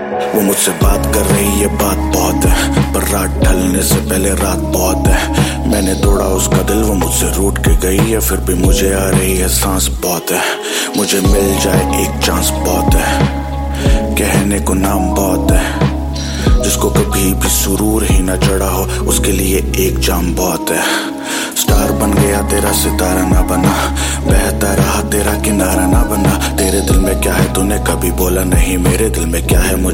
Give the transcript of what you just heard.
वो मुझसे बात कर रही है, बात बहुत है, पर रात ढलने से पहले रात बहुत है। मैंने दौड़ा उसका दिल, वो मुझसे रूठ के गई है, फिर भी मुझे आ रही है सांस बहुत है। मुझे मिल जाए एक चांस बहुत है, कहने को नाम बहुत है। जिसको कभी भी सुरूर ही ना चढ़ा हो, उसके लिए एक जाम बहुत है। स्टार बन गया तेरा सितारा ना बना, बहता रहा तेरा किनारा ना बना। तेरे दिल में क्या है तूने कभी बोला नहीं, मेरे दिल में क्या है मुझे